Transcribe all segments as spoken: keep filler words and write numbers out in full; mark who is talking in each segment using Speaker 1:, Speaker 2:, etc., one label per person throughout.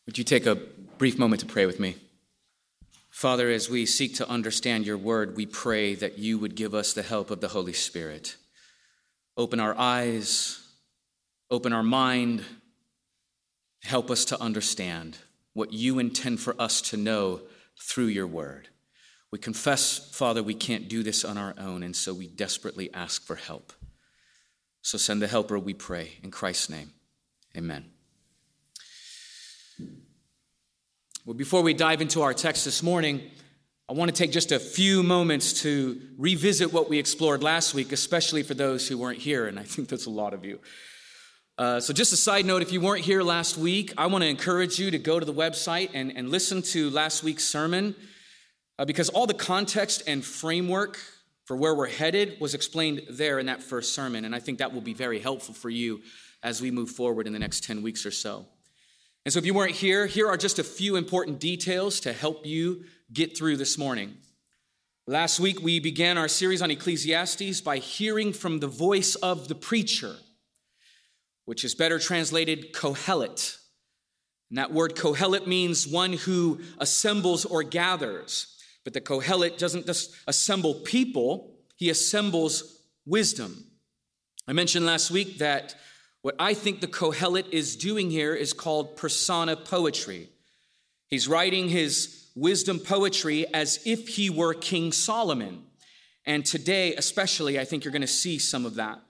Speaker 1: Would you take a brief moment to pray with me? Father, as we seek to understand your word, we pray that you would give us the help of the Holy Spirit. Open our eyes, open our mind, help us to understand what you intend for us to know through your word. We confess, Father, we can't do this on our own, and so we desperately ask for help. So send the helper, we pray, in Christ's name. Amen. Well, before we dive into our text this morning, I want to take just a few moments to revisit what we explored last week, especially for those who weren't here, and I think that's a lot of you. Uh, so just a side note, if you weren't here last week, I want to encourage you to go to the website and, and listen to last week's sermon, uh, because all the context and framework for where we're headed was explained there in that first sermon, and I think that will be very helpful for you as we move forward in the next ten weeks or so. And so if you weren't here, here are just a few important details to help you get through this morning. Last week, we began our series on Ecclesiastes by hearing from the voice of the preacher, which is better translated Kohelet. And that word Kohelet means one who assembles or gathers. But the Kohelet doesn't just assemble people, he assembles wisdom. I mentioned last week that what I think the Kohelet is doing here is called persona poetry. He's writing his wisdom poetry as if he were King Solomon. And today, especially, I think you're going to see some of that.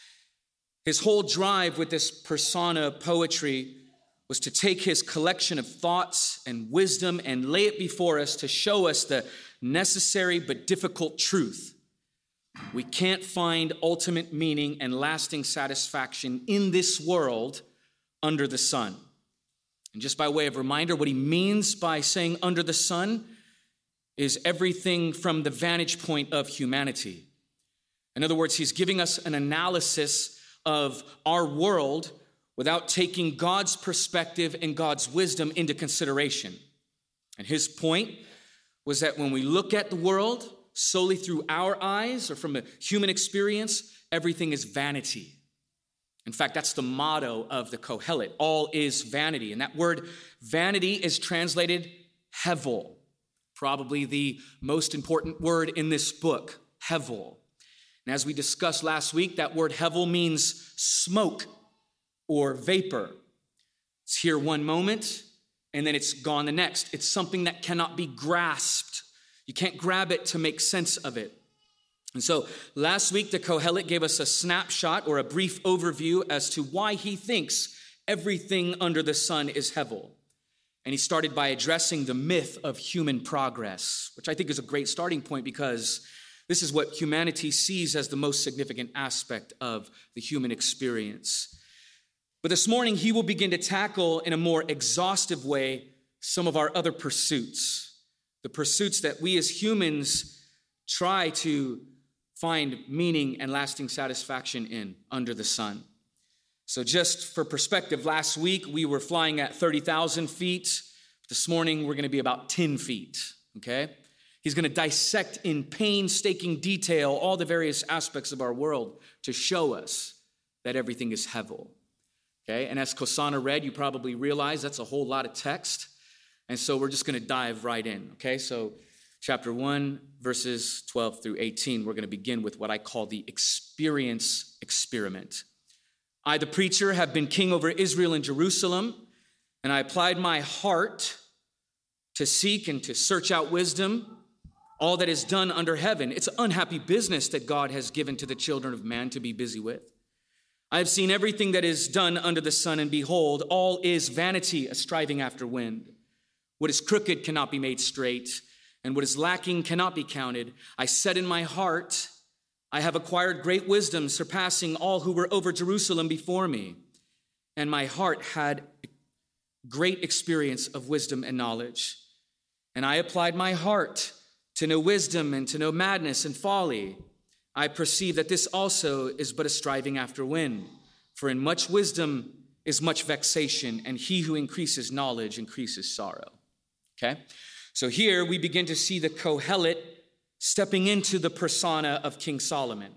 Speaker 1: His whole drive with this persona poetry was to take his collection of thoughts and wisdom and lay it before us to show us the necessary but difficult truth. We can't find ultimate meaning and lasting satisfaction in this world under the sun. And just by way of reminder, what he means by saying under the sun is everything from the vantage point of humanity. In other words, he's giving us an analysis of our world without taking God's perspective and God's wisdom into consideration. And his point was that when we look at the world solely through our eyes or from a human experience, everything is vanity. In fact, that's the motto of the Kohelet. All is vanity. And that word vanity is translated hevel, probably the most important word in this book, hevel. And as we discussed last week, that word hevel means smoke or vapor. It's here one moment, and then it's gone the next. It's something that cannot be grasped. You can't grab it to make sense of it. And so last week, the Kohelet gave us a snapshot or a brief overview as to why he thinks everything under the sun is hevel. And he started by addressing the myth of human progress, which I think is a great starting point because this is what humanity sees as the most significant aspect of the human experience. But this morning, he will begin to tackle in a more exhaustive way some of our other pursuits. The pursuits that we as humans try to find meaning and lasting satisfaction in under the sun. So just for perspective, last week we were flying at thirty thousand feet. This morning we're going to be about ten feet, okay? He's going to dissect in painstaking detail all the various aspects of our world to show us that everything is hevel, okay? And as Kosana read, you probably realize that's a whole lot of text. And so we're just going to dive right in, okay? So chapter one, verses twelve through eighteen, we're going to begin with what I call the experience experiment. I, the preacher, have been king over Israel and Jerusalem, and I applied my heart to seek and to search out wisdom, all that is done under heaven. It's an unhappy business that God has given to the children of man to be busy with. I have seen everything that is done under the sun, and behold, all is vanity, a striving after wind. What is crooked cannot be made straight, and what is lacking cannot be counted. I said in my heart, I have acquired great wisdom, surpassing all who were over Jerusalem before me. And my heart had great experience of wisdom and knowledge. And I applied my heart to know wisdom and to know madness and folly. I perceive that this also is but a striving after wind. For in much wisdom is much vexation, and he who increases knowledge increases sorrow. Okay? So here we begin to see the Kohelet stepping into the persona of King Solomon.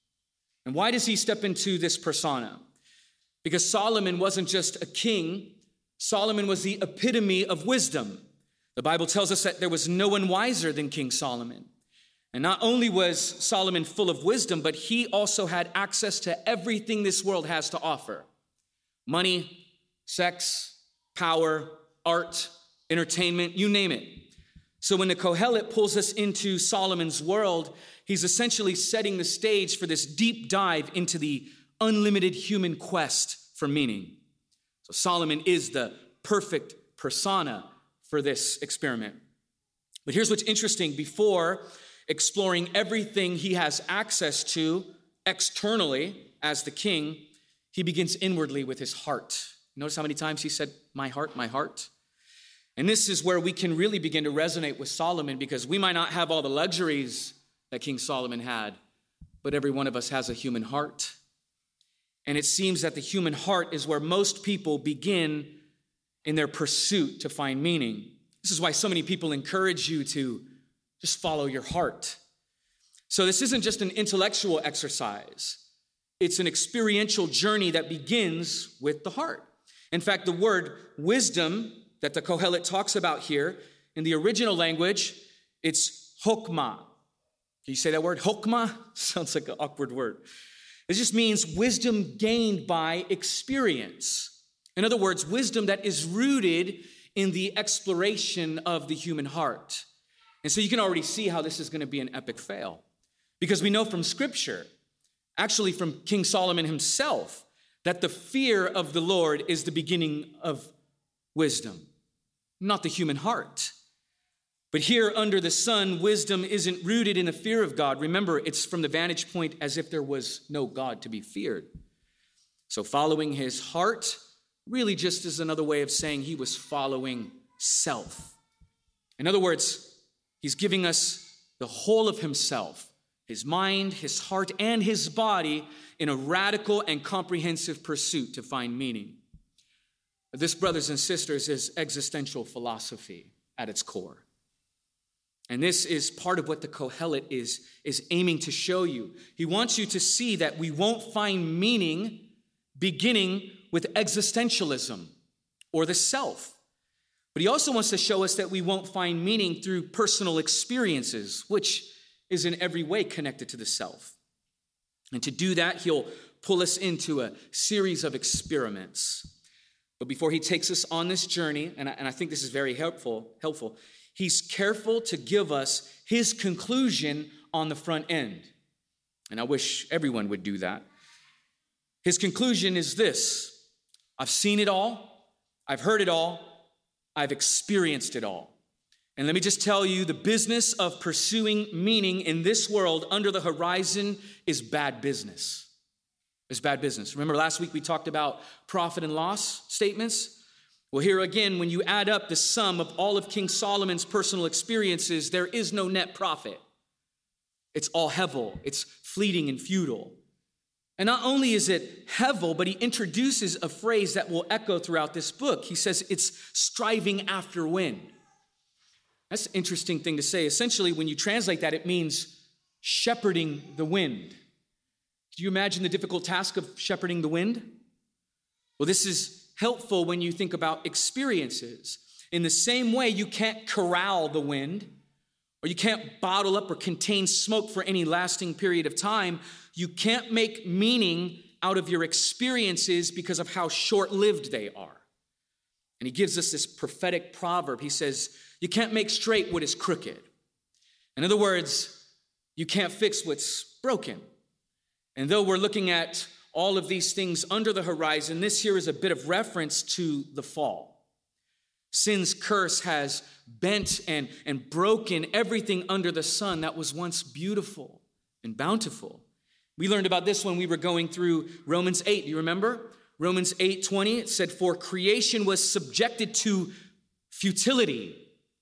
Speaker 1: And why does he step into this persona? Because Solomon wasn't just a king. Solomon was the epitome of wisdom. The Bible tells us that there was no one wiser than King Solomon. And not only was Solomon full of wisdom, but he also had access to everything this world has to offer. Money, sex, power, art, entertainment, you name it. So when the Kohelet pulls us into Solomon's world, he's essentially setting the stage for this deep dive into the unlimited human quest for meaning. So Solomon is the perfect persona for this experiment. But here's what's interesting. Before exploring everything he has access to externally as the king, he begins inwardly with his heart. Notice how many times he said, my heart, my heart. And this is where we can really begin to resonate with Solomon, because we might not have all the luxuries that King Solomon had, but every one of us has a human heart. And it seems that the human heart is where most people begin in their pursuit to find meaning. This is why so many people encourage you to just follow your heart. So this isn't just an intellectual exercise. It's an experiential journey that begins with the heart. In fact, the word wisdom that the Kohelet talks about here, in the original language, it's chokmah. Can you say that word? Chokmah? Sounds like an awkward word. It just means wisdom gained by experience. In other words, wisdom that is rooted in the exploration of the human heart. And so you can already see how this is going to be an epic fail. Because we know from Scripture, actually from King Solomon himself, that the fear of the Lord is the beginning of wisdom, not the human heart. But here under the sun, wisdom isn't rooted in the fear of God. Remember, it's from the vantage point as if there was no God to be feared. So following his heart really just is another way of saying he was following self. In other words, he's giving us the whole of himself, his mind, his heart, and his body in a radical and comprehensive pursuit to find meaning. This, brothers and sisters, is existential philosophy at its core. And this is part of what the Kohelet is, is aiming to show you. He wants you to see that we won't find meaning beginning with existentialism or the self. But he also wants to show us that we won't find meaning through personal experiences, which is in every way connected to the self. And to do that, he'll pull us into a series of experiments. But before he takes us on this journey, and I, and I think this is very helpful, helpful, he's careful to give us his conclusion on the front end. And I wish everyone would do that. His conclusion is this: I've seen it all, I've heard it all, I've experienced it all. And let me just tell you, the business of pursuing meaning in this world under the horizon is bad business. It's bad business. Remember last week we talked about profit and loss statements? Well, here again, when you add up the sum of all of King Solomon's personal experiences, there is no net profit. It's all hevel. It's fleeting and futile. And not only is it hevel, but he introduces a phrase that will echo throughout this book. He says it's striving after wind. That's an interesting thing to say. Essentially, when you translate that, it means shepherding the wind. Can you imagine the difficult task of shepherding the wind? Well, this is helpful when you think about experiences. In the same way, you can't corral the wind, or you can't bottle up or contain smoke for any lasting period of time. You can't make meaning out of your experiences because of how short-lived they are. And he gives us this prophetic proverb. He says, you can't make straight what is crooked. In other words, you can't fix what's broken. And though we're looking at all of these things under the horizon, this here is a bit of reference to the fall. Sin's curse has bent and, and broken everything under the sun that was once beautiful and bountiful. We learned about this when we were going through Romans eight. Do you remember? Romans eight twenty, it said, for creation was subjected to futility,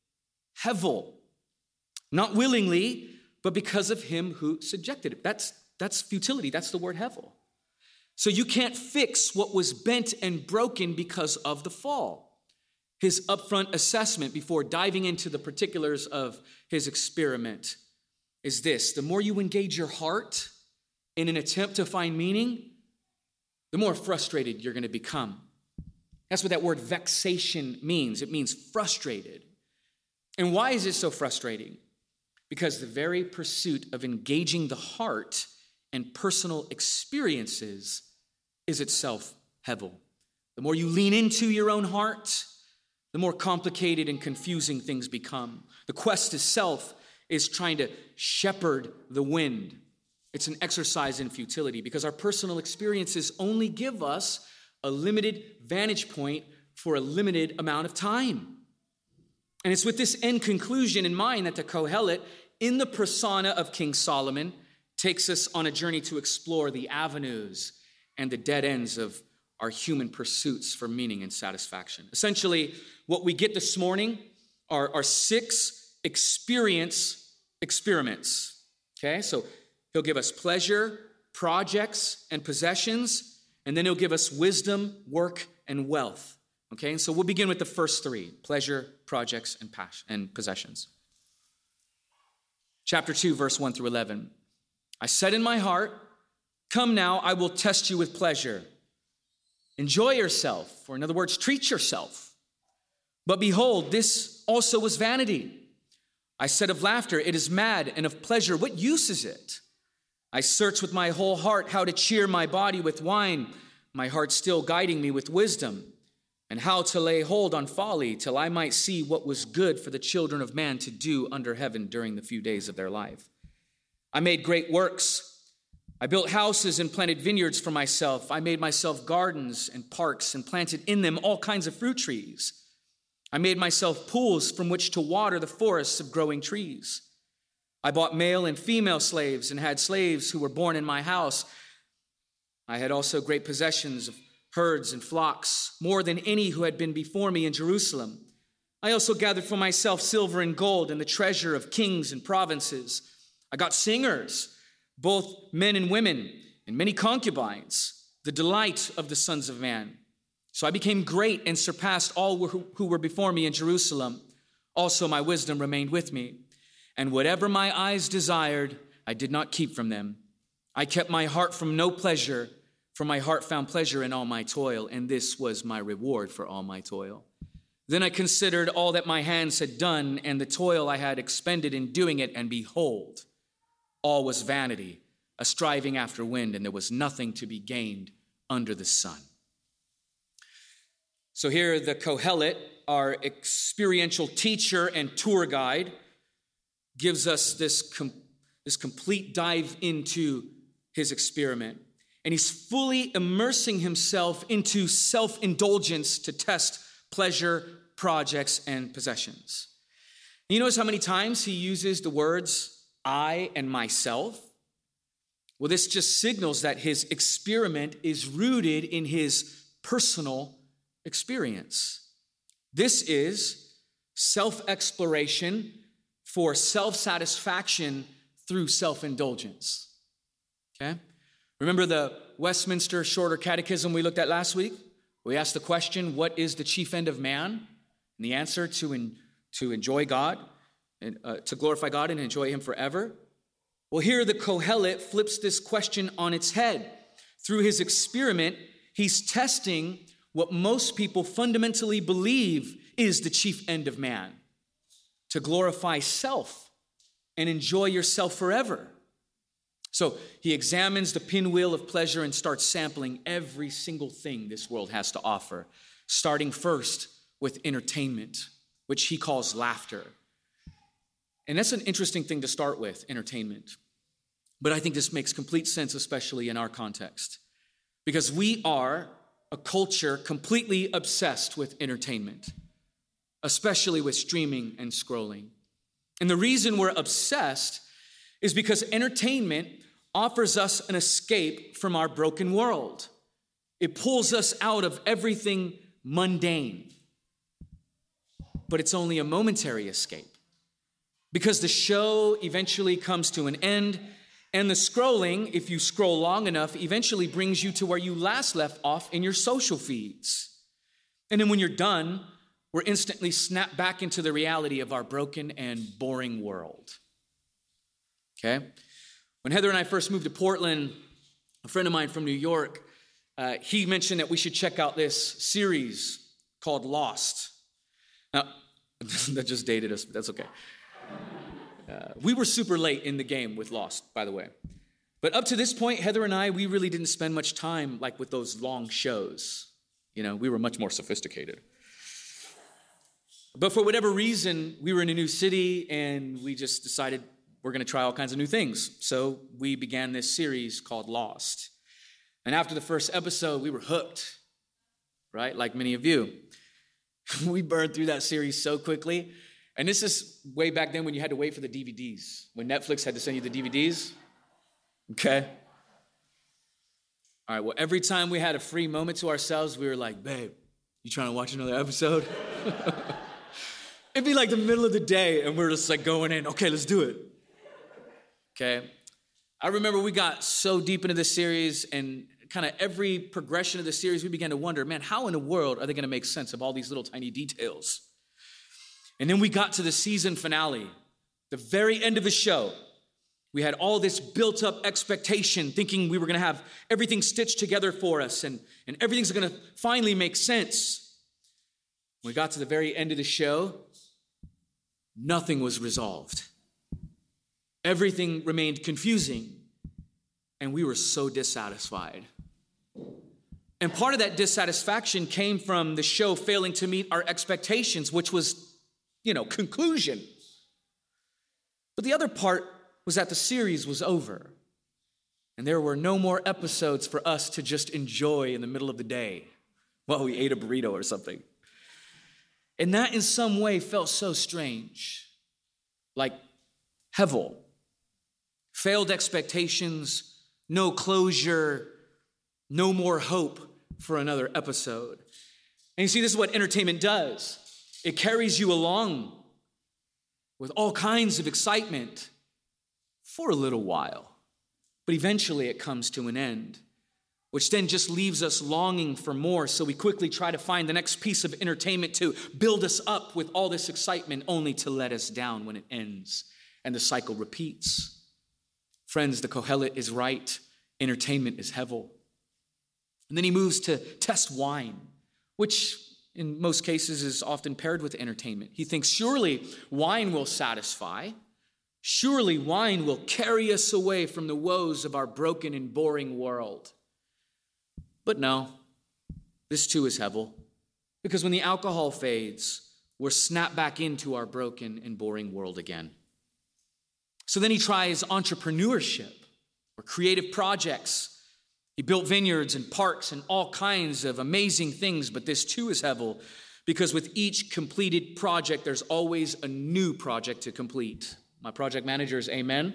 Speaker 1: hevel, not willingly, but because of him who subjected it. That's, that's futility. That's the word hevel. So you can't fix what was bent and broken because of the fall. His upfront assessment before diving into the particulars of his experiment is this: the more you engage your heart in an attempt to find meaning, the more frustrated you're going to become. That's what that word vexation means. It means frustrated. And why is it so frustrating? Because the very pursuit of engaging the heart and personal experiences is itself hevel. The more you lean into your own heart, the more complicated and confusing things become. The quest to self is trying to shepherd the wind. It's an exercise in futility because our personal experiences only give us a limited vantage point for a limited amount of time. And it's with this end conclusion in mind that the Kohelet, in the persona of King Solomon, takes us on a journey to explore the avenues and the dead ends of our human pursuits for meaning and satisfaction. Essentially, what we get this morning are, are six experience experiments. Okay, so he'll give us pleasure, projects, and possessions, and then he'll give us wisdom, work, and wealth. Okay, and so we'll begin with the first three: pleasure, projects, and passion, and possessions. Chapter two, verse one through eleven. I said in my heart, come now, I will test you with pleasure. Enjoy yourself, or in other words, treat yourself. But behold, this also was vanity. I said of laughter, it is mad, and of pleasure, what use is it? I searched with my whole heart how to cheer my body with wine, my heart still guiding me with wisdom, and how to lay hold on folly till I might see what was good for the children of man to do under heaven during the few days of their life. I made great works. I built houses and planted vineyards for myself. I made myself gardens and parks and planted in them all kinds of fruit trees. I made myself pools from which to water the forests of growing trees. I bought male and female slaves and had slaves who were born in my house. I had also great possessions of herds and flocks, more than any who had been before me in Jerusalem. I also gathered for myself silver and gold and the treasure of kings and provinces. I got singers, both men and women, and many concubines, the delight of the sons of man. So I became great and surpassed all who were before me in Jerusalem. Also my wisdom remained with me. And whatever my eyes desired, I did not keep from them. I kept my heart from no pleasure, for my heart found pleasure in all my toil, and this was my reward for all my toil. Then I considered all that my hands had done and the toil I had expended in doing it, and behold, all was vanity, a striving after wind, and there was nothing to be gained under the sun. So here the Kohelet, our experiential teacher and tour guide, gives us this, com- this complete dive into his experiment. And he's fully immersing himself into self-indulgence to test pleasure, projects, and possessions. And you notice how many times he uses the words I and myself? Well, this just signals that his experiment is rooted in his personal experience. This is self-exploration for self-satisfaction through self-indulgence. Okay? Remember the Westminster Shorter Catechism we looked at last week? We asked the question, what is the chief end of man? And the answer, to, en- to enjoy God, and uh, to glorify God and enjoy him forever. Well, here the Kohelet flips this question on its head. Through his experiment, he's testing what most people fundamentally believe is the chief end of man: to glorify self and enjoy yourself forever. So he examines the pinwheel of pleasure and starts sampling every single thing this world has to offer, starting first with entertainment, which he calls laughter. And that's an interesting thing to start with, entertainment. But I think this makes complete sense, especially in our context, because we are a culture completely obsessed with entertainment, especially with streaming and scrolling. And the reason we're obsessed is because entertainment offers us an escape from our broken world. It pulls us out of everything mundane. But it's only a momentary escape, because the show eventually comes to an end, and the scrolling, if you scroll long enough, eventually brings you to where you last left off in your social feeds. And then when you're done, we're instantly snapped back into the reality of our broken and boring world. Okay? When Heather and I first moved to Portland, a friend of mine from New York, uh, he mentioned that we should check out this series called Lost. Now, that just dated us, but that's okay. Uh, we were super late in the game with Lost, by the way. But up to this point, Heather and I, we really didn't spend much time like with those long shows. You know, we were much more sophisticated. But for whatever reason, we were in a new city and we just decided we're going to try all kinds of new things. So we began this series called Lost. And after the first episode, we were hooked, right? Like many of you. We burned through that series so quickly. And this is way back then when you had to wait for the D V Ds, when Netflix had to send you the D V Ds. Okay? All right, well, every time we had a free moment to ourselves, we were like, babe, you trying to watch another episode? It'd be like the middle of the day, and we're just like going in, okay, let's do it. Okay? I remember we got so deep into this series, and kind of every progression of the series, we began to wonder, man, how in the world are they going to make sense of all these little tiny details? And then we got to the season finale, the very end of the show. We had all this built-up expectation, thinking we were going to have everything stitched together for us, and, and everything's going to finally make sense. When we got to the very end of the show, nothing was resolved. Everything remained confusing, and we were so dissatisfied. And part of that dissatisfaction came from the show failing to meet our expectations, which was, you know, conclusion. But the other part was that the series was over, and there were no more episodes for us to just enjoy in the middle of the day while we ate a burrito or something. And that in some way felt so strange, like Hevel. Failed expectations, no closure, no more hope for another episode. And you see, this is what entertainment does. It carries you along with all kinds of excitement for a little while, but eventually it comes to an end, which then just leaves us longing for more. So we quickly try to find the next piece of entertainment to build us up with all this excitement, only to let us down when it ends, and the cycle repeats. Friends, the Kohelet is right. Entertainment is Hevel. And then he moves to test wine, which in most cases is often paired with entertainment. He thinks surely wine will satisfy. Surely wine will carry us away from the woes of our broken and boring world. But no, this too is Hevel. Because when the alcohol fades, we're snapped back into our broken and boring world again. So then he tries entrepreneurship or creative projects. He built vineyards and parks and all kinds of amazing things, but this too is Hevel, because with each completed project, there's always a new project to complete. My project managers, amen?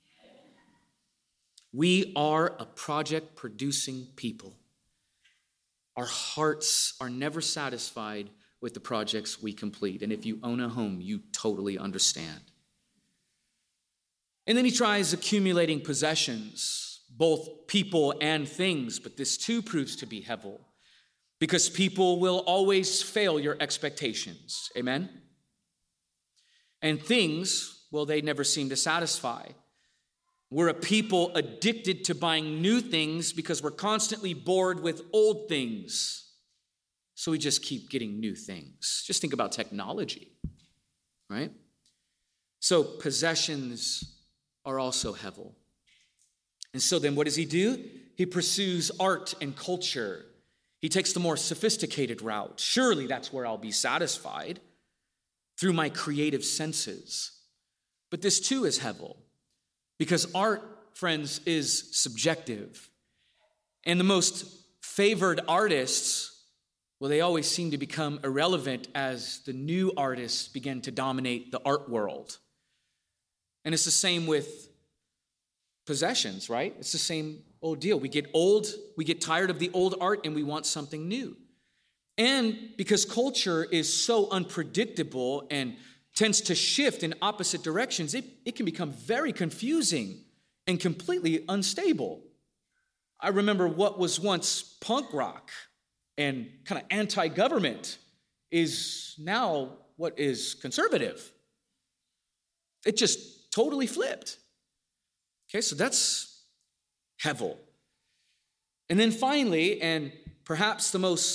Speaker 1: We are a project-producing people. Our hearts are never satisfied with the projects we complete. And if you own a home, you totally understand. And then he tries accumulating possessions, both people and things, but this too proves to be Hevel, because people will always fail your expectations. Amen? And things, well, they never seem to satisfy. We're a people addicted to buying new things because we're constantly bored with old things. So we just keep getting new things. Just think about technology, right? So possessions are also Hevel. And so then what does he do? He pursues art and culture. He takes the more sophisticated route. Surely that's where I'll be satisfied, through my creative senses. But this too is Hevel, because art, friends, is subjective. And the most favored artists, well, they always seem to become irrelevant as the new artists begin to dominate the art world. And it's the same with possessions, right? It's the same old deal. We get old, we get tired of the old art, and we want something new. And because culture is so unpredictable and tends to shift in opposite directions, it, it can become very confusing and completely unstable. I remember what was once punk rock and kind of anti-government is now what is conservative. It just totally flipped. Okay, so that's Hevel. And then finally, and perhaps the most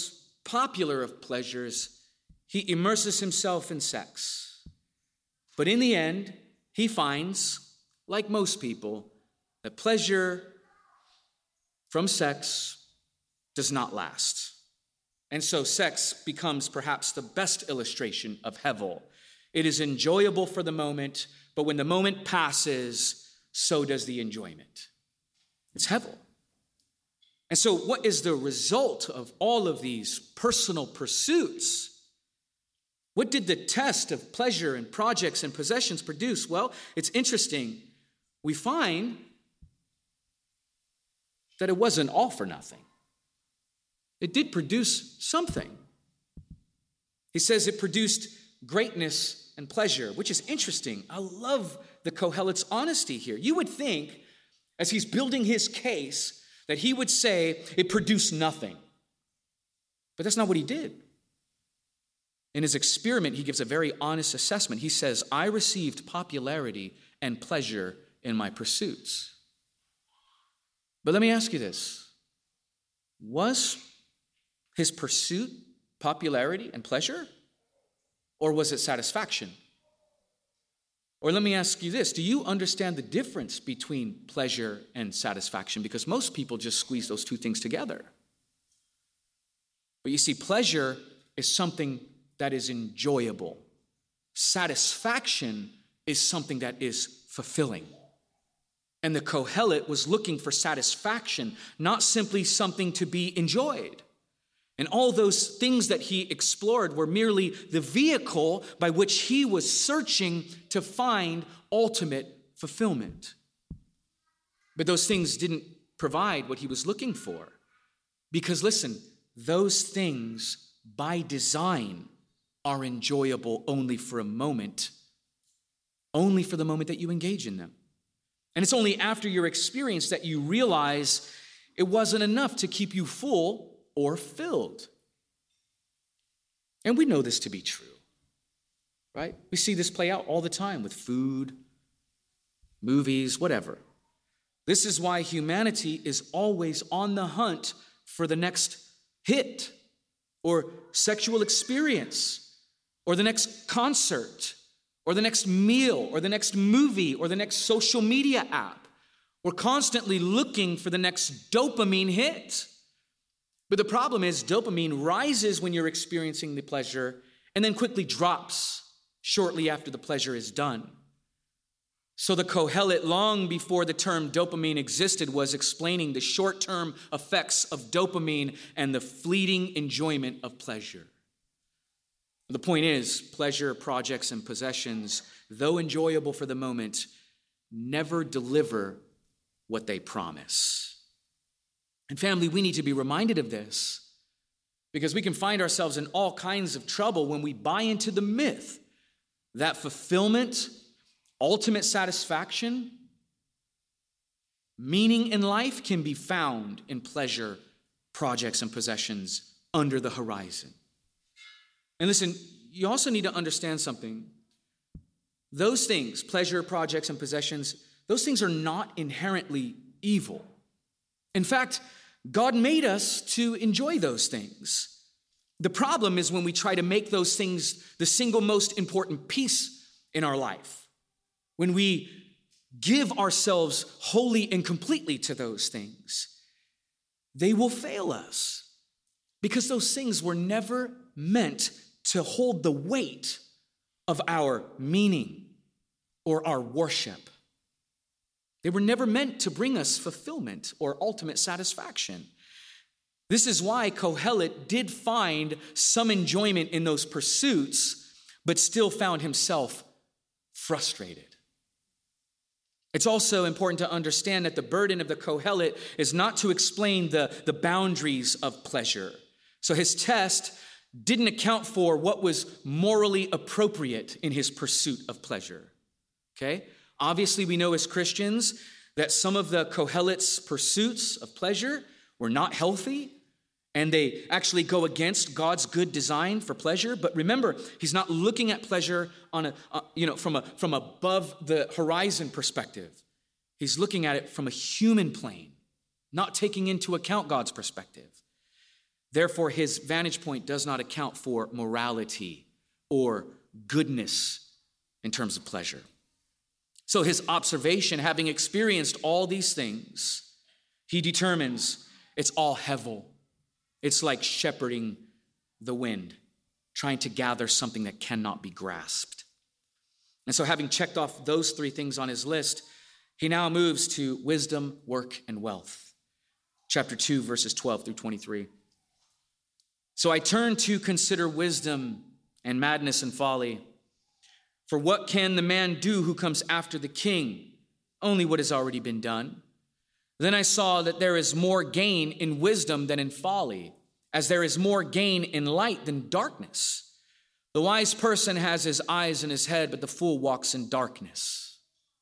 Speaker 1: popular of pleasures, he immerses himself in sex. But in the end, he finds, like most people, that pleasure from sex does not last. And so sex becomes perhaps the best illustration of hevel. It is enjoyable for the moment, but when the moment passes, so does the enjoyment. It's hevel. And so what is the result of all of these personal pursuits? What did the test of pleasure and projects and possessions produce? Well, it's interesting. We find that it wasn't all for nothing. It did produce something. He says it produced greatness and pleasure, which is interesting. I love the Kohelet's honesty here. You would think, as he's building his case, that he would say it produced nothing. But that's not what he did. In his experiment, he gives a very honest assessment. He says, I received popularity and pleasure in my pursuits. But let me ask you this. Was his pursuit popularity and pleasure? Or was it satisfaction? Or let me ask you this. Do you understand the difference between pleasure and satisfaction? Because most people just squeeze those two things together. But you see, pleasure is something that is enjoyable. Satisfaction is something that is fulfilling. And the Kohelet was looking for satisfaction, not simply something to be enjoyed. And all those things that he explored were merely the vehicle by which he was searching to find ultimate fulfillment. But those things didn't provide what he was looking for. Because listen, those things by design are enjoyable only for a moment, only for the moment that you engage in them. And it's only after your experience that you realize it wasn't enough to keep you full or filled. And we know this to be true, right? We see this play out all the time with food, movies, whatever. This is why humanity is always on the hunt for the next hit or sexual experience or the next concert or the next meal or the next movie or the next social media app. We're constantly looking for the next dopamine hit. But the problem is dopamine rises when you're experiencing the pleasure and then quickly drops shortly after the pleasure is done. So the Kohelet, long before the term dopamine existed, was explaining the short-term effects of dopamine and the fleeting enjoyment of pleasure. The point is, pleasure, projects, and possessions, though enjoyable for the moment, never deliver what they promise. And family, we need to be reminded of this because we can find ourselves in all kinds of trouble when we buy into the myth that fulfillment, ultimate satisfaction, meaning in life can be found in pleasure, projects, and possessions under the horizon. And listen, you also need to understand something. Those things, pleasure, projects, and possessions, those things are not inherently evil. In fact, God made us to enjoy those things. The problem is when we try to make those things the single most important piece in our life. When we give ourselves wholly and completely to those things, they will fail us because those things were never meant to hold the weight of our meaning or our worship. They were never meant to bring us fulfillment or ultimate satisfaction. This is why Kohelet did find some enjoyment in those pursuits, but still found himself frustrated. It's also important to understand that the burden of the Kohelet is not to explain the, the boundaries of pleasure. So his test didn't account for what was morally appropriate in his pursuit of pleasure. Okay? Obviously, we know as Christians that some of the Kohelet's pursuits of pleasure were not healthy, and they actually go against God's good design for pleasure. But remember, he's not looking at pleasure on a, uh, you know, from a from above the horizon perspective. He's looking at it from a human plane, not taking into account God's perspective. Therefore, his vantage point does not account for morality or goodness in terms of pleasure. So his observation, having experienced all these things, he determines it's all hevel. It's like shepherding the wind, trying to gather something that cannot be grasped. And so having checked off those three things on his list, he now moves to wisdom, work, and wealth. Chapter two, verses twelve through twenty-three. So I turn to consider wisdom and madness and folly. For what can the man do who comes after the king? Only what has already been done. Then I saw that there is more gain in wisdom than in folly, as there is more gain in light than darkness. The wise person has his eyes in his head, but the fool walks in darkness.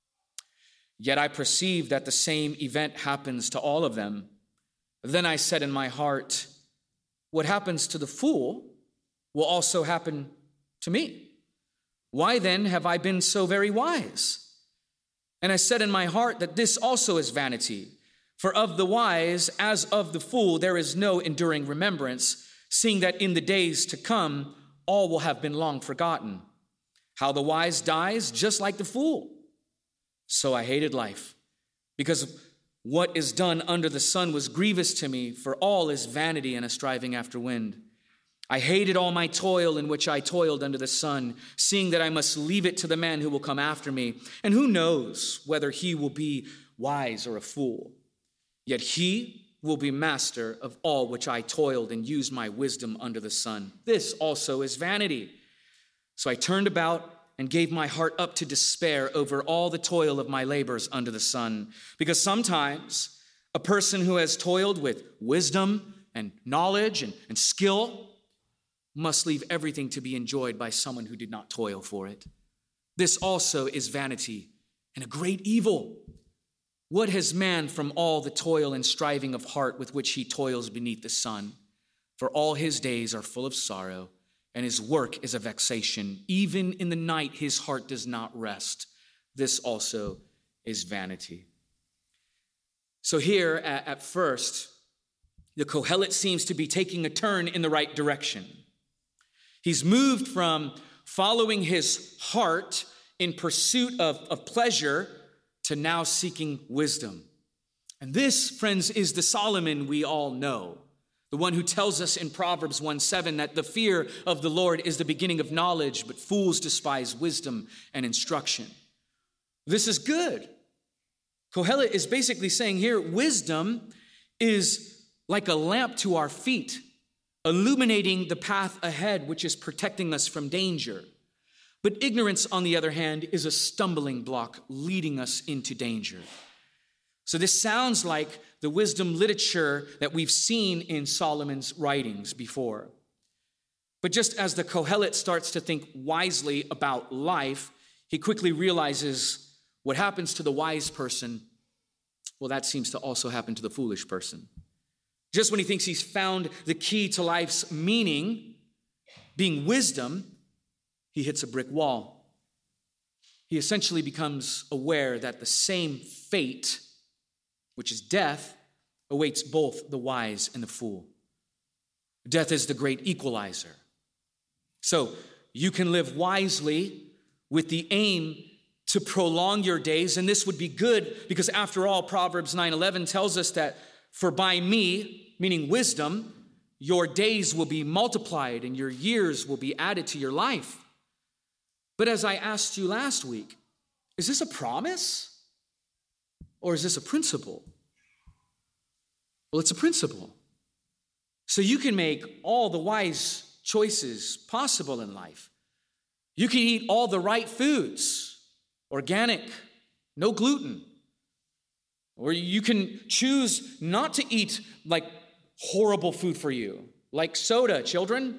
Speaker 1: Yet I perceive that the same event happens to all of them. Then I said in my heart, what happens to the fool will also happen to me. Why then have I been so very wise? And I said in my heart that this also is vanity. For of the wise, as of the fool, there is no enduring remembrance, seeing that in the days to come, all will have been long forgotten. How the wise dies just like the fool. So I hated life, because what is done under the sun was grievous to me, for all is vanity and a striving after wind. I hated all my toil in which I toiled under the sun, seeing that I must leave it to the man who will come after me. And who knows whether he will be wise or a fool? Yet he will be master of all which I toiled and used my wisdom under the sun. This also is vanity. So I turned about and gave my heart up to despair over all the toil of my labors under the sun. Because sometimes a person who has toiled with wisdom and knowledge and, and skill must leave everything to be enjoyed by someone who did not toil for it. This also is vanity and a great evil. What has man from all the toil and striving of heart with which he toils beneath the sun? For all his days are full of sorrow, and his work is a vexation. Even in the night his heart does not rest. This also is vanity. So here at, at first, the Kohelet seems to be taking a turn in the right direction. He's moved from following his heart in pursuit of, of pleasure to now seeking wisdom. And this, friends, is the Solomon we all know. The one who tells us in Proverbs one seven that the fear of the Lord is the beginning of knowledge, but fools despise wisdom and instruction. This is good. Kohelet is basically saying here, wisdom is like a lamp to our feet, illuminating the path ahead, which is protecting us from danger. But ignorance, on the other hand, is a stumbling block leading us into danger. So this sounds like the wisdom literature that we've seen in Solomon's writings before. But just as the Kohelet starts to think wisely about life, he quickly realizes what happens to the wise person, well, that seems to also happen to the foolish person. Just when he thinks he's found the key to life's meaning, being wisdom, he hits a brick wall. He essentially becomes aware that the same fate, which is death, awaits both the wise and the fool. Death is the great equalizer. So you can live wisely with the aim to prolong your days, and this would be good because after all, Proverbs nine eleven tells us that for by me, meaning wisdom, your days will be multiplied and your years will be added to your life. But as I asked you last week, is this a promise or is this a principle? Well, it's a principle. So you can make all the wise choices possible in life. You can eat all the right foods, organic, no gluten. Or you can choose not to eat like horrible food for you, like soda, children.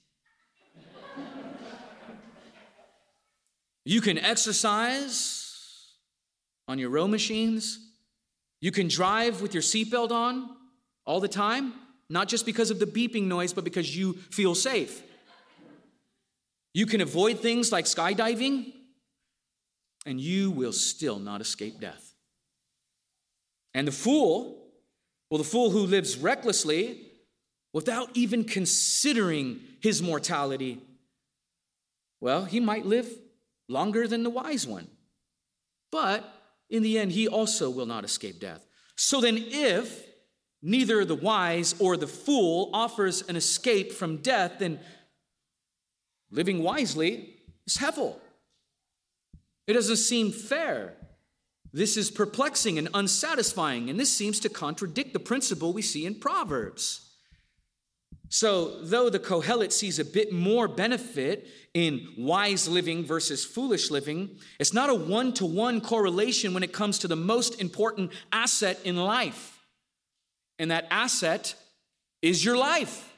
Speaker 1: You can exercise on your row machines. You can drive with your seatbelt on all the time, not just because of the beeping noise, but because you feel safe. You can avoid things like skydiving, and you will still not escape death. And the fool, well, the fool who lives recklessly without even considering his mortality, well, he might live longer than the wise one. But in the end, he also will not escape death. So then if neither the wise or the fool offers an escape from death, then living wisely is hevel. It doesn't seem fair. This is perplexing and unsatisfying, and this seems to contradict the principle we see in Proverbs. So, though the Kohelet sees a bit more benefit in wise living versus foolish living, it's not a one-to-one correlation when it comes to the most important asset in life. And that asset is your life.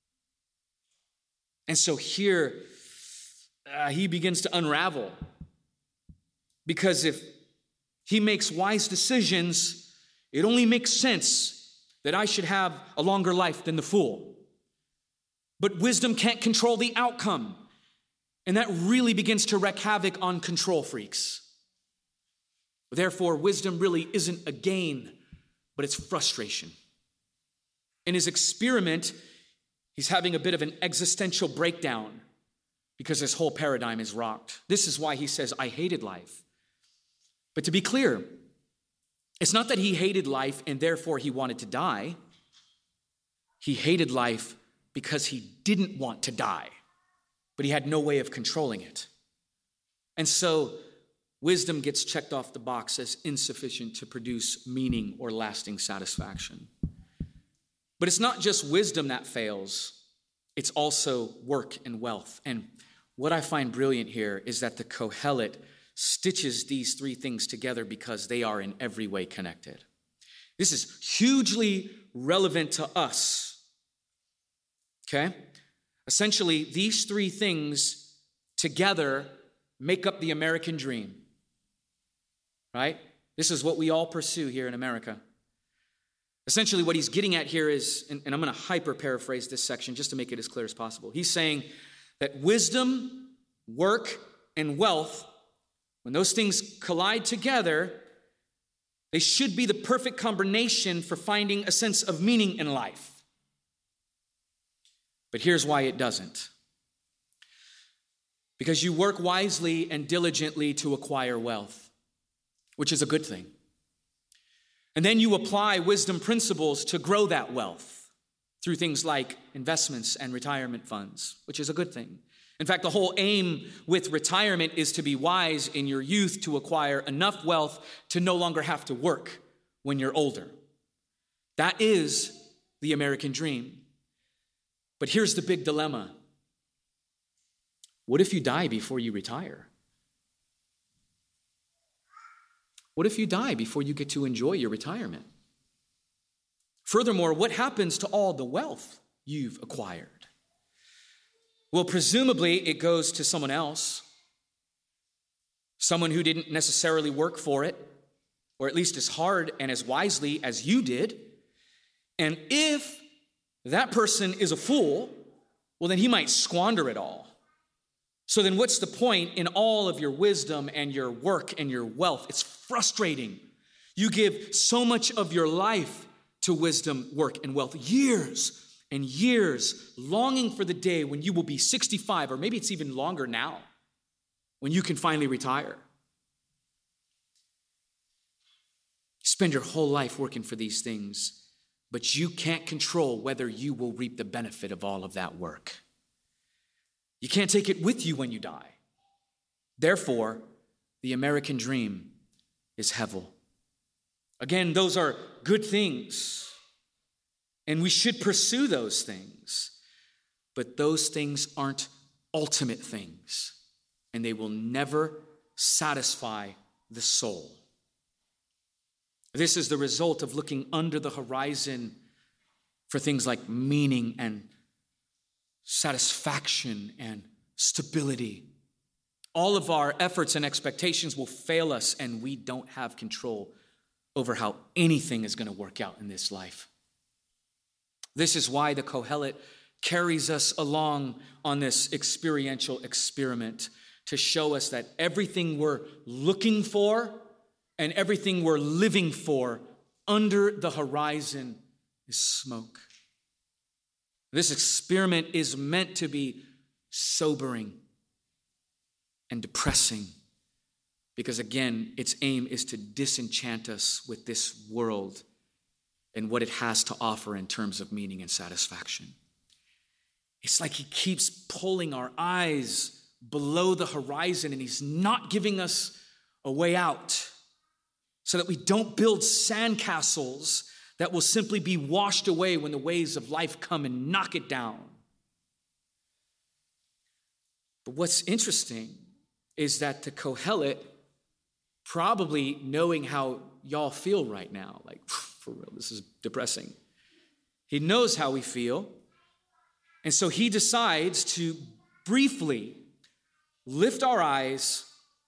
Speaker 1: And so here, uh, he begins to unravel. Because if he makes wise decisions, it only makes sense that I should have a longer life than the fool. But wisdom can't control the outcome. And that really begins to wreak havoc on control freaks. Therefore, wisdom really isn't a gain, but it's frustration. In his experiment, he's having a bit of an existential breakdown because his whole paradigm is rocked. This is why he says, I hated life. But to be clear, it's not that he hated life and therefore he wanted to die. He hated life because he didn't want to die, but he had no way of controlling it. And so wisdom gets checked off the box as insufficient to produce meaning or lasting satisfaction. But it's not just wisdom that fails, it's also work and wealth. And what I find brilliant here is that the Kohelet stitches these three things together because they are in every way connected. This is hugely relevant to us. Okay? Essentially, these three things together make up the American dream. Right? This is what we all pursue here in America. Essentially, what he's getting at here is, and, and I'm going to hyper paraphrase this section just to make it as clear as possible. He's saying that wisdom, work, and wealth, when those things collide together, they should be the perfect combination for finding a sense of meaning in life. But here's why it doesn't. Because you work wisely and diligently to acquire wealth, which is a good thing. And then you apply wisdom principles to grow that wealth through things like investments and retirement funds, which is a good thing. In fact, the whole aim with retirement is to be wise in your youth to acquire enough wealth to no longer have to work when you're older. That is the American dream. But here's the big dilemma. What if you die before you retire? What if you die before you get to enjoy your retirement? Furthermore, what happens to all the wealth you've acquired? Well, presumably it goes to someone else, someone who didn't necessarily work for it, or at least as hard and as wisely as you did. And if that person is a fool, well, then he might squander it all. So then what's the point in all of your wisdom and your work and your wealth? It's frustrating. You give so much of your life to wisdom, work, and wealth, years and years, longing for the day when you will be sixty-five, or maybe it's even longer now, when you can finally retire. Spend your whole life working for these things, but you can't control whether you will reap the benefit of all of that work. You can't take it with you when you die. Therefore, the American dream is hevel. Again, those are good things, and we should pursue those things. But those things aren't ultimate things, and they will never satisfy the soul. This is the result of looking under the horizon for things like meaning and satisfaction and stability. All of our efforts and expectations will fail us, and we don't have control over how anything is going to work out in this life. This is why the Kohelet carries us along on this experiential experiment to show us that everything we're looking for and everything we're living for under the horizon is smoke. This experiment is meant to be sobering and depressing because, again, its aim is to disenchant us with this world and what it has to offer in terms of meaning and satisfaction. It's like he keeps pulling our eyes below the horizon, and he's not giving us a way out so that we don't build sandcastles that will simply be washed away when the waves of life come and knock it down. But what's interesting is that the Kohelet, probably knowing how y'all feel right now, like, for real, this is depressing. He knows how we feel. And so he decides to briefly lift our eyes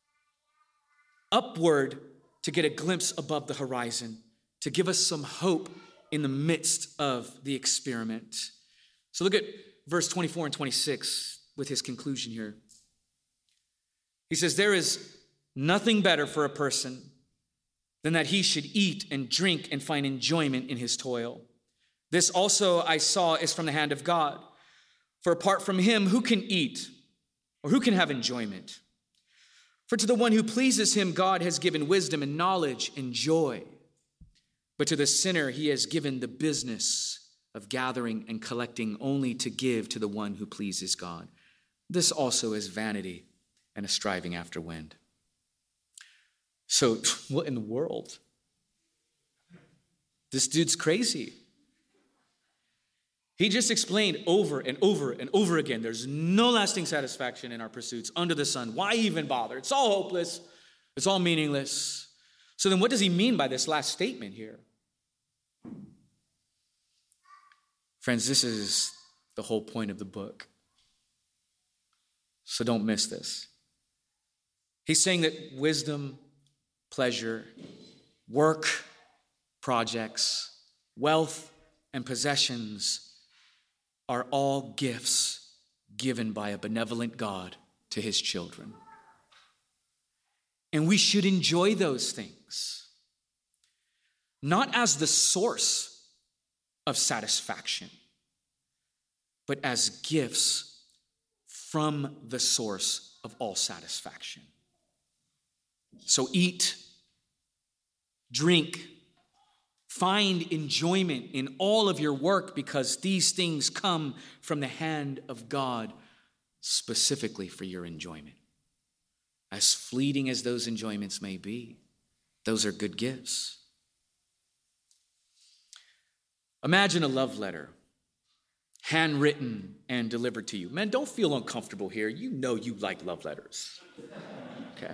Speaker 1: upward to get a glimpse above the horizon, to give us some hope in the midst of the experiment. So look at verse twenty-four and twenty-six with his conclusion here. He says, there is nothing better for a person than that he should eat and drink and find enjoyment in his toil. This also I saw is from the hand of God. For apart from him, who can eat or who can have enjoyment? For to the one who pleases him, God has given wisdom and knowledge and joy. But to the sinner, he has given the business of gathering and collecting only to give to the one who pleases God. This also is vanity and a striving after wind. So what in the world? This dude's crazy. He just explained over and over and over again, there's no lasting satisfaction in our pursuits under the sun. Why even bother? It's all hopeless. It's all meaningless. So then what does he mean by this last statement here? Friends, this is the whole point of the book. So don't miss this. He's saying that wisdom, pleasure, work, projects, wealth, and possessions are all gifts given by a benevolent God to his children. And we should enjoy those things, not as the source of satisfaction, but as gifts from the source of all satisfaction. So eat, drink, find enjoyment in all of your work because these things come from the hand of God specifically for your enjoyment. As fleeting as those enjoyments may be, those are good gifts. Imagine a love letter, handwritten and delivered to you. Man, don't feel uncomfortable here. You know you like love letters. Okay.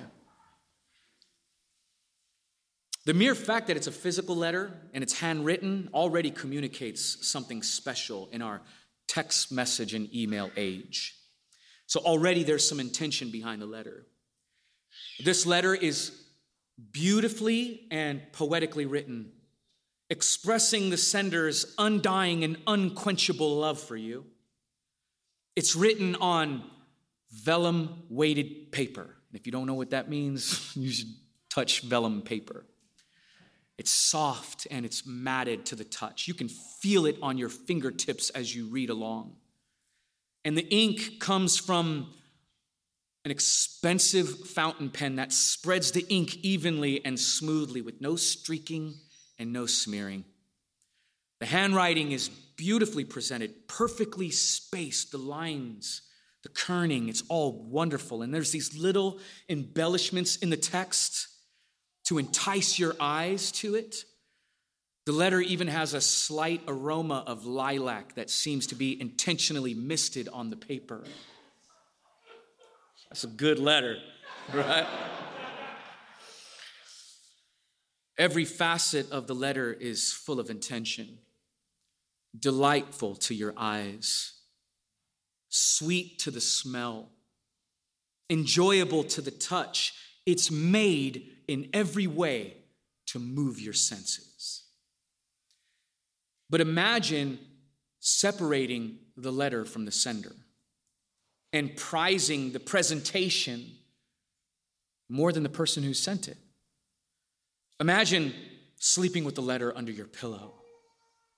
Speaker 1: The mere fact that it's a physical letter and it's handwritten already communicates something special in our text message and email age. So already there's some intention behind the letter. This letter is beautifully and poetically written, expressing the sender's undying and unquenchable love for you. It's written on vellum weighted paper. And if you don't know what that means, you should touch vellum paper. It's soft and it's matted to the touch. You can feel it on your fingertips as you read along. And the ink comes from an expensive fountain pen that spreads the ink evenly and smoothly with no streaking and no smearing. The handwriting is beautifully presented, perfectly spaced, the lines, the kerning, it's all wonderful. And there's these little embellishments in the text to entice your eyes to it. The letter even has a slight aroma of lilac that seems to be intentionally misted on the paper. That's a good letter, right? Every facet of the letter is full of intention, delightful to your eyes, sweet to the smell, enjoyable to the touch. It's made in every way to move your senses. But imagine separating the letter from the sender and prizing the presentation more than the person who sent it. Imagine sleeping with the letter under your pillow,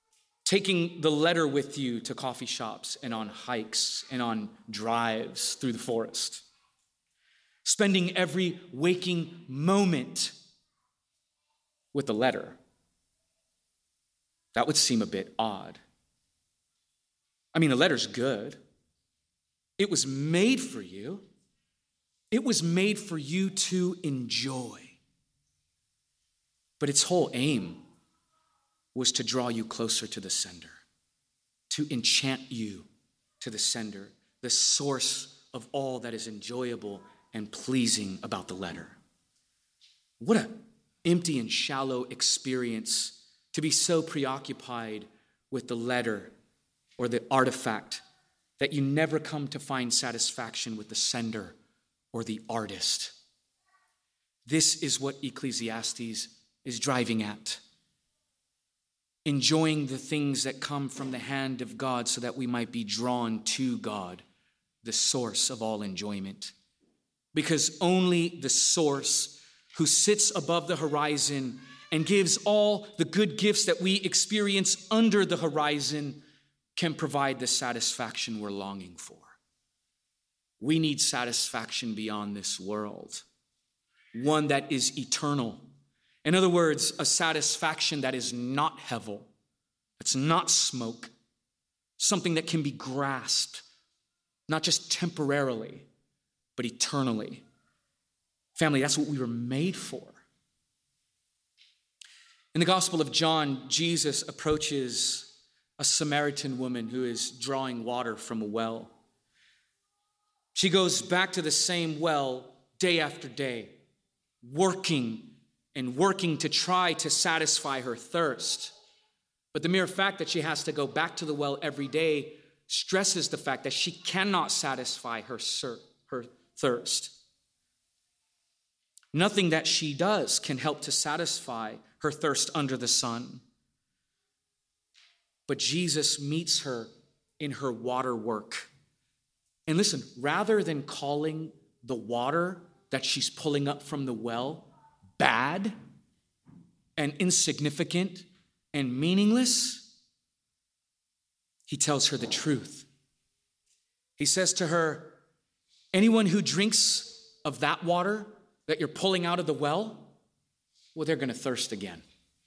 Speaker 1: taking the letter with you to coffee shops and on hikes and on drives through the forest, spending every waking moment with the letter. That would seem a bit odd. I mean, the letter's good. It was made for you. It was made for you to enjoy. But its whole aim was to draw you closer to the sender, to enchant you to the sender, the source of all that is enjoyable and pleasing about the letter. What an empty and shallow experience to be so preoccupied with the letter or the artifact that you never come to find satisfaction with the sender or the artist. This is what Ecclesiastes is driving at. Enjoying the things that come from the hand of God so that we might be drawn to God, the source of all enjoyment. Because only the source who sits above the horizon and gives all the good gifts that we experience under the horizon can provide the satisfaction we're longing for. We need satisfaction beyond this world, one that is eternal. In other words, a satisfaction that is not hevel, it's not smoke, something that can be grasped, not just temporarily, but eternally. Family, that's what we were made for. In the Gospel of John, Jesus approaches a Samaritan woman who is drawing water from a well. She goes back to the same well day after day, working and working to try to satisfy her thirst. But the mere fact that she has to go back to the well every day stresses the fact that she cannot satisfy her, her thirst. Nothing that she does can help to satisfy her thirst under the sun. But Jesus meets her in her water work. And listen, rather than calling the water that she's pulling up from the well bad and insignificant and meaningless, he tells her the truth. He says to her, anyone who drinks of that water that you're pulling out of the well, well, they're going to thirst again.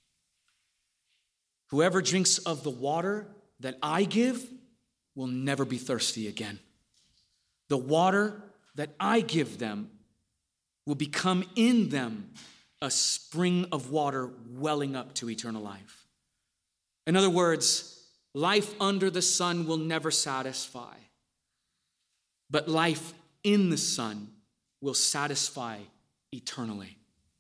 Speaker 1: Whoever drinks of the water that I give will never be thirsty again. The water that I give them will become in them a spring of water welling up to eternal life. In other words, life under the sun will never satisfy, but life in the sun will satisfy eternally.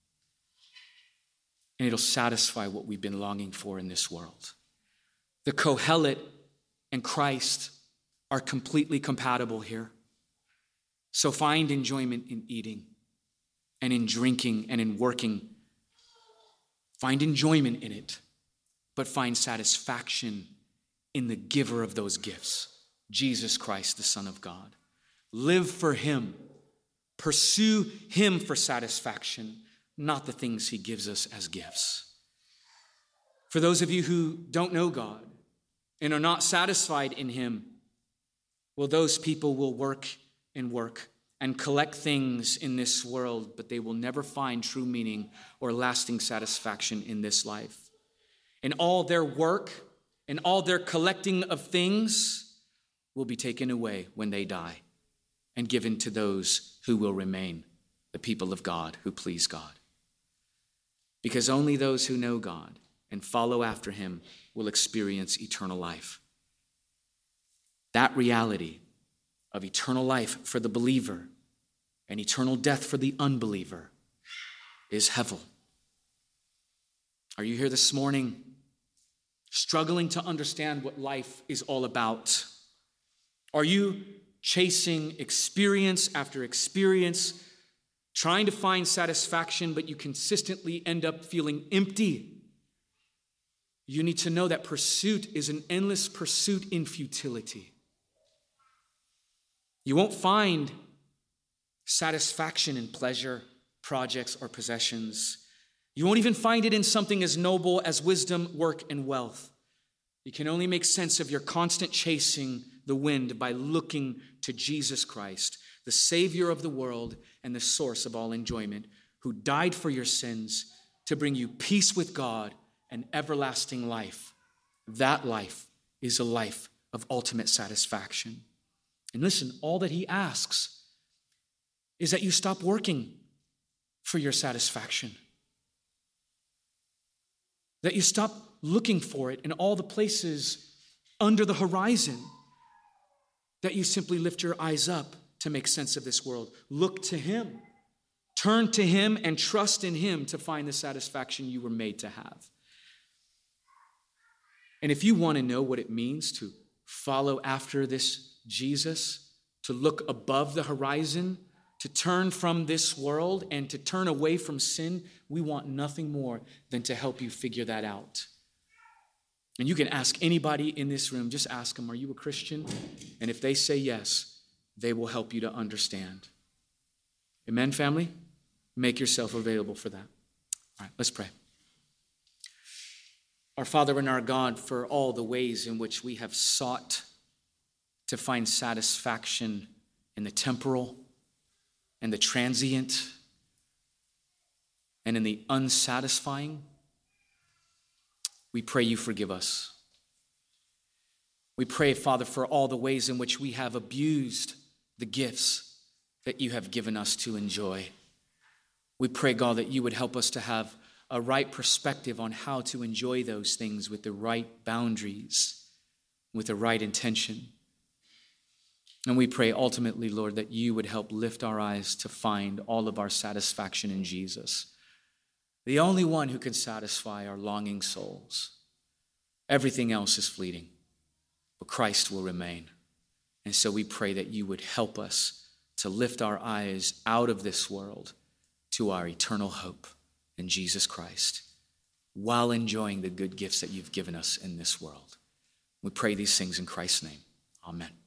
Speaker 1: And it'll satisfy what we've been longing for in this world. The Kohelet and Christ are completely compatible here. So find enjoyment in eating and in drinking and in working. Find enjoyment in it, but find satisfaction in the giver of those gifts, Jesus Christ, the Son of God. Live for him. Pursue him for satisfaction, not the things he gives us as gifts. For those of you who don't know God and are not satisfied in him, well, those people will work and work and collect things in this world, but they will never find true meaning or lasting satisfaction in this life. And all their work and all their collecting of things will be taken away when they die and given to those who will remain, the people of God who please God. Because only those who know God and follow after him will experience eternal life. That reality of eternal life for the believer and eternal death for the unbeliever is hevel. Are you here this morning struggling to understand what life is all about? Are you chasing experience after experience, trying to find satisfaction, but you consistently end up feeling empty? You need to know that pursuit is an endless pursuit in futility. You won't find satisfaction in pleasure, projects, or possessions. You won't even find it in something as noble as wisdom, work, and wealth. You can only make sense of your constant chasing the wind by looking to Jesus Christ, the Savior of the world and the source of all enjoyment, who died for your sins to bring you peace with God and everlasting life. That life is a life of ultimate satisfaction. And listen, all that he asks is that you stop working for your satisfaction, that you stop looking for it in all the places under the horizon, that you simply lift your eyes up to make sense of this world. Look to him. Turn to him and trust in him to find the satisfaction you were made to have. And if you want to know what it means to follow after this Jesus, to look above the horizon, to turn from this world and to turn away from sin, we want nothing more than to help you figure that out. And you can ask anybody in this room, just ask them, are you a Christian? And if they say yes, they will help you to understand. Amen, family? Make yourself available for that. All right, let's pray. Our Father and our God, for all the ways in which we have sought to find satisfaction in the temporal and the transient and in the unsatisfying, we pray you forgive us. We pray, Father, for all the ways in which we have abused the gifts that you have given us to enjoy. We pray, God, that you would help us to have a right perspective on how to enjoy those things with the right boundaries, with the right intention. And we pray ultimately, Lord, that you would help lift our eyes to find all of our satisfaction in Jesus, the only one who can satisfy our longing souls. Everything else is fleeting, but Christ will remain. And so we pray that you would help us to lift our eyes out of this world to our eternal hope in Jesus Christ, while enjoying the good gifts that you've given us in this world. We pray these things in Christ's name. Amen.